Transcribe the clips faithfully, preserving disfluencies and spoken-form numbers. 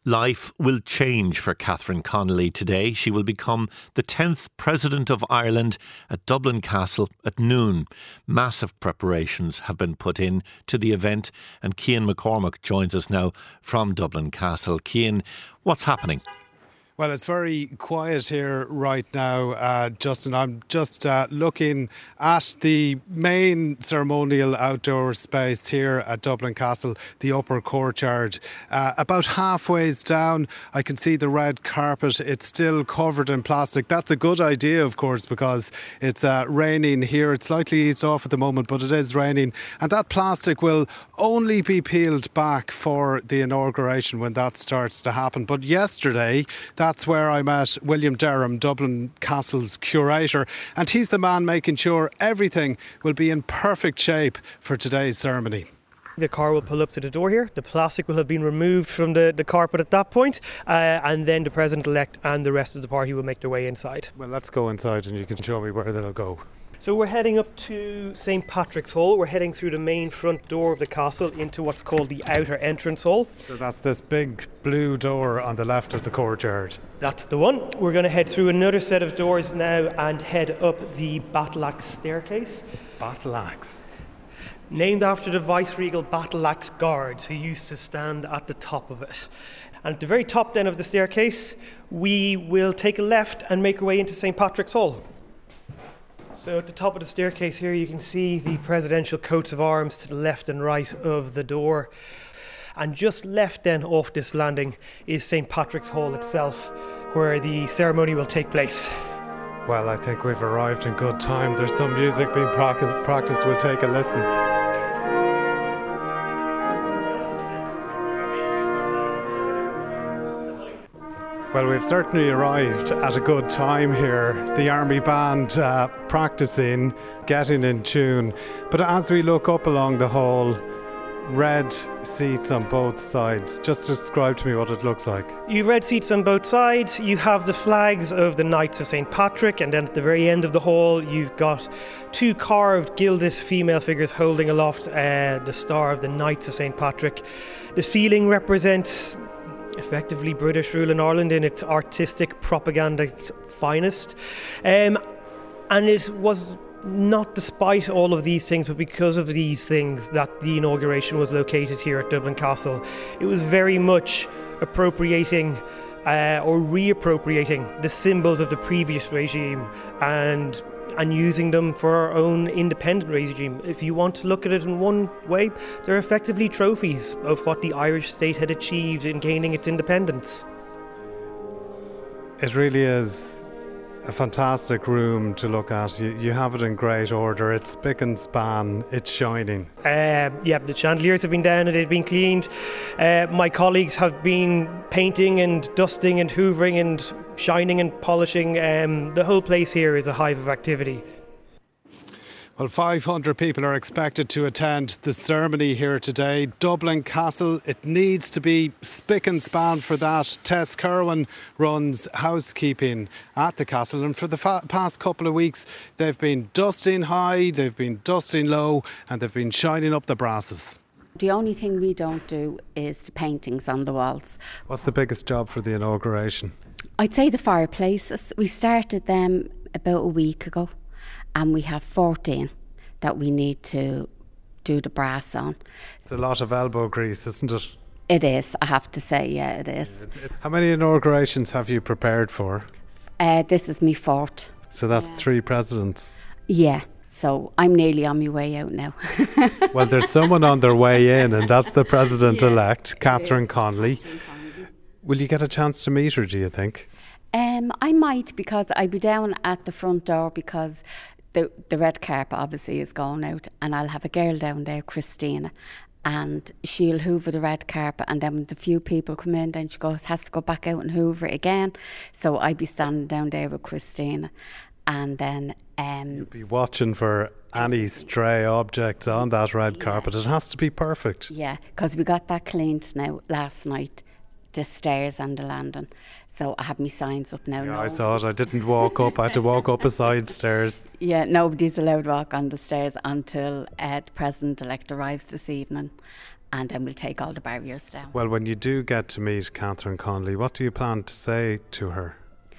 Life will change for Catherine Connolly today. She will become the tenth President of Ireland at Dublin Castle at noon. Massive preparations have been put in to the event, and Cian McCormack joins us now from Dublin Castle. Cian, what's happening? Well, it's very quiet here right now, uh, Justin. I'm just uh, looking at the main ceremonial outdoor space here at Dublin Castle, the upper courtyard. Uh, about halfway down, I can see the red carpet. It's still covered in plastic. That's a good idea, of course, because it's uh, raining here. It's slightly eased off at the moment, but it is raining. And that plastic will only be peeled back for the inauguration when that starts to happen. But yesterday, that That's where I met William Derham, Dublin Castle's curator, and he's the man making sure everything will be in perfect shape for today's ceremony. The car will pull up to the door here. The plastic will have been removed from the, the carpet at that point, uh, and then the President-elect and the rest of the party will make their way inside. Well, let's go inside and you can show me where they'll go. So we're heading up to Saint Patrick's Hall. We're heading through the main front door of the castle into what's called the outer entrance hall. So that's this big blue door on the left of the courtyard. That's the one. We're going to head through another set of doors now and head up the Battle Axe staircase. Battle Axe? Named after the Viceregal Battle Axe guards who used to stand at the top of it. And at the very top then of the staircase, we will take a left and make our way into Saint Patrick's Hall. So at the top of the staircase here you can see the presidential coats of arms to the left and right of the door. And just left then off this landing is Saint Patrick's Hall itself, where the ceremony will take place. Well, I think we've arrived in good time. There's some music being practiced. We'll take a listen. Well, we've certainly arrived at a good time here. The Army Band uh, practicing, getting in tune. But as we look up along the hall, red seats on both sides. Just describe to me what it looks like. You've red seats on both sides. You have the flags of the Knights of Saint Patrick, and then at the very end of the hall you've got two carved gilded female figures holding aloft uh, the star of the Knights of Saint Patrick. The ceiling represents effectively British rule in Ireland in its artistic propaganda finest. Um, and it was not despite all of these things, but because of these things, that the inauguration was located here at Dublin Castle. It was very much appropriating uh, or reappropriating the symbols of the previous regime and and using them for our own independent regime. If you want to look at it in one way, they're effectively trophies of what the Irish state had achieved in gaining its independence. It really is a fantastic room to look at. You, you have it in great order. It's spick and span. It's shining. Uh, yeah, the chandeliers have been down and they've been cleaned. Uh, my colleagues have been painting and dusting and hoovering and shining and polishing. Um, the whole place here is a hive of activity. Well, five hundred people are expected to attend the ceremony here today. Dublin Castle, it needs to be spick and span for that. Tess Kerwin runs housekeeping at the castle, and for the fa- past couple of weeks they've been dusting high, they've been dusting low, and they've been shining up the brasses. The only thing we don't do is the paintings on the walls. What's the biggest job for the inauguration? I'd say the fireplaces. We started them about a week ago, and we have fourteen that we need to do the brass on. It's a lot of elbow grease, isn't it? It is, I have to say, yeah, it is. How many inaugurations have you prepared for? Uh, this is my fourth. So that's yeah. three presidents? Yeah, so I'm nearly on my way out now. Well, there's someone on their way in, and that's the President-elect, yeah, Catherine Connolly. Will you get a chance to meet her, do you think? Um, I might, because I'll be down at the front door, because the the red carpet obviously is going out, and I'll have a girl down there, Christina, and she'll hoover the red carpet, and then when the few people come in, then she goes has to go back out and hoover it again. So I'd be standing down there with Christina, and then um, you'll be watching for any stray objects on that red yeah. carpet. It has to be perfect. Yeah, because we got that cleaned now last night, the stairs and the landing. So I have my signs up now. Yeah, no. I saw it. I didn't walk up. I had to walk up a side stairs. Yeah, nobody's allowed to walk on the stairs until uh, the President-elect arrives this evening. and then we'll take all the barriers down. Well, when you do get to meet Catherine Connolly, what do you plan to say to her?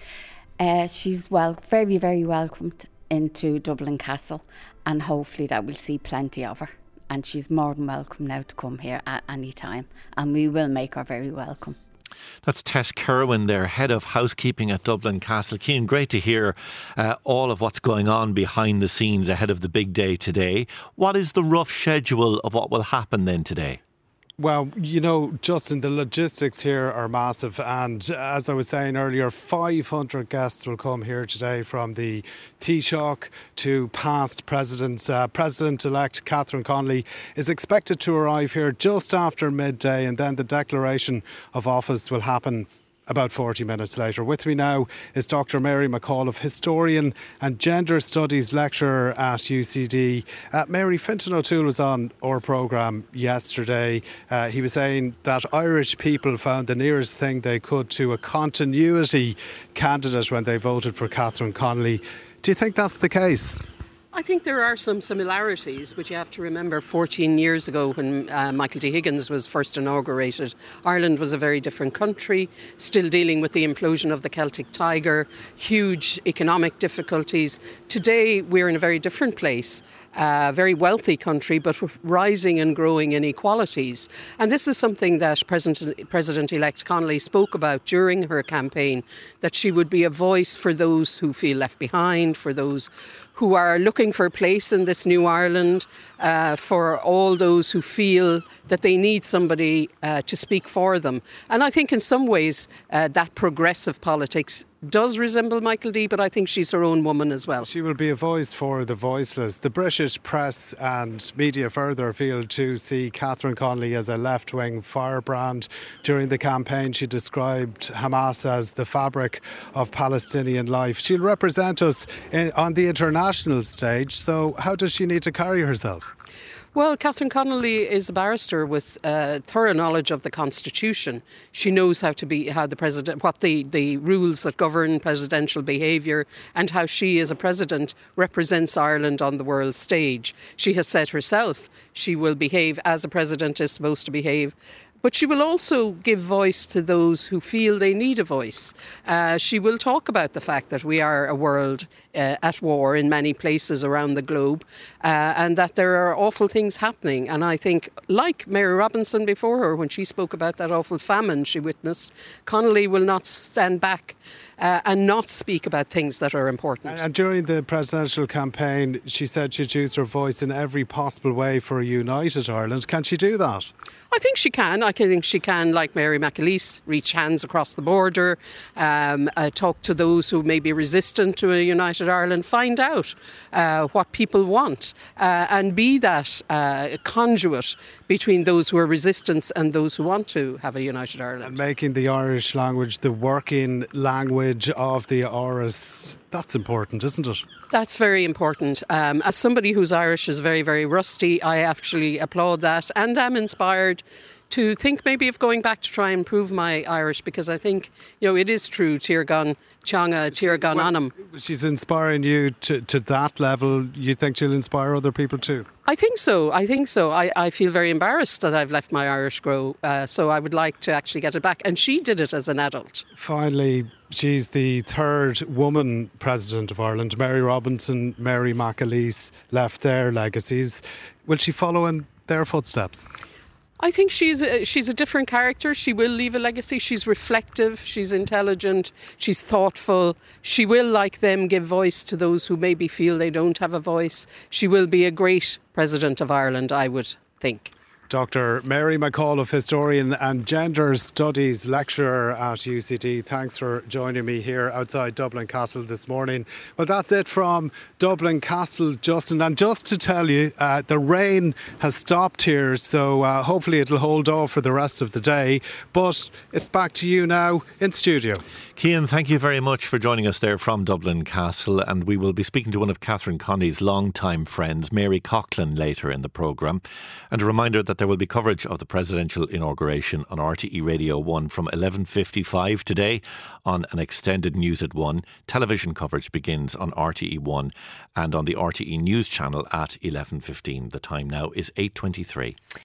Uh, she's well, very, very welcomed into Dublin Castle, and hopefully that we'll see plenty of her. And she's more than welcome now to come here at any time, and we will make her very welcome. That's Tess Kerwin there, Head of Housekeeping at Dublin Castle. Cian, great to hear uh, all of what's going on behind the scenes ahead of the big day today. What is the rough schedule of what will happen then today? Well, you know, Justin, the logistics here are massive, and as I was saying earlier, five hundred guests will come here today from the Taoiseach to past presidents. Uh, President-elect Catherine Connolly is expected to arrive here just after midday, and then the declaration of office will happen about forty minutes later. With me now is Doctor Mary McAuliffe, historian and gender studies lecturer at U C D. Uh, Mary, Fintan O'Toole was on our programme yesterday. Uh, he was saying that Irish people found the nearest thing they could to a continuity candidate when they voted for Catherine Connolly. Do you think that's the case? I think there are some similarities, but you have to remember fourteen years ago when uh, Michael D. Higgins was first inaugurated, Ireland was a very different country, still dealing with the implosion of the Celtic Tiger, huge economic difficulties. Today we're in a very different place, a very wealthy country, but with rising and growing inequalities. And this is something that President, President-elect Connolly spoke about during her campaign, that she would be a voice for those who feel left behind, for those who are looking for a place in this new Ireland, uh, for all those who feel that they need somebody uh, to speak for them. And I think in some ways uh, that progressive politics does resemble Michael D, but I think she's her own woman as well. She will be a voice for the voiceless. The British press and media further afield to see Catherine Connolly as a left-wing firebrand. During the campaign, she described Hamas as the fabric of Palestinian life. She'll represent us in, on the international stage, so how does she need to carry herself? Well, Catherine Connolly is a barrister with uh, thorough knowledge of the Constitution. She knows how to be, how the president, what the, the rules that govern presidential behaviour, and how she, as a president, represents Ireland on the world stage. She has said herself she will behave as a president is supposed to behave. But she will also give voice to those who feel they need a voice. Uh, she will talk about the fact that we are a world uh, at war in many places around the globe, uh, and that there are awful things happening. And I think, like Mary Robinson before her, when she spoke about that awful famine she witnessed, Connolly will not stand back Uh, and not speak about things that are important. And, and during the presidential campaign, she said she'd use her voice in every possible way for a united Ireland. Can she do that? I think she can. I think she can, like Mary McAleese, reach hands across the border, um, uh, talk to those who may be resistant to a united Ireland, find out uh, what people want, uh, and be that uh, conduit between those who are resistant and those who want to have a united Ireland. And making the Irish language the working language of the Áras, that's important, isn't it? That's very important. Um, as somebody whose Irish is very, very rusty, I actually applaud that and am inspired to think maybe of going back to try and improve my Irish, because I think, you know, it is true, Tír gan teanga, Tír gan anam. She's inspiring you to, to that level. You think she'll inspire other people too? I think so. I think so. I, I feel very embarrassed that I've let my Irish grow, uh, so I would like to actually get it back. And she did it as an adult. Finally, she's the third woman president of Ireland. Mary Robinson, Mary McAleese left their legacies. Will she follow in their footsteps? I think she's a, she's a different character. She will leave a legacy. She's reflective, she's intelligent, she's thoughtful. She will, like them, give voice to those who maybe feel they don't have a voice. She will be a great president of Ireland, I would think. Doctor Mary McAuliffe, historian and gender studies lecturer at U C D. Thanks for joining me here outside Dublin Castle this morning. Well, that's it from Dublin Castle, Justin. And just to tell you, uh, the rain has stopped here, so uh, hopefully it'll hold off for the rest of the day. But it's back to you now in studio. Cian, thank you very much for joining us there from Dublin Castle, and we will be speaking to one of Catherine Connolly's long-time friends, Mary Coughlin, later in the programme. And a reminder that there will be coverage of the presidential inauguration on R T E Radio one from eleven fifty-five today on an extended News at one. Television coverage begins on R T E one and on the R T E News channel at eleven fifteen. The time now is eight twenty-three.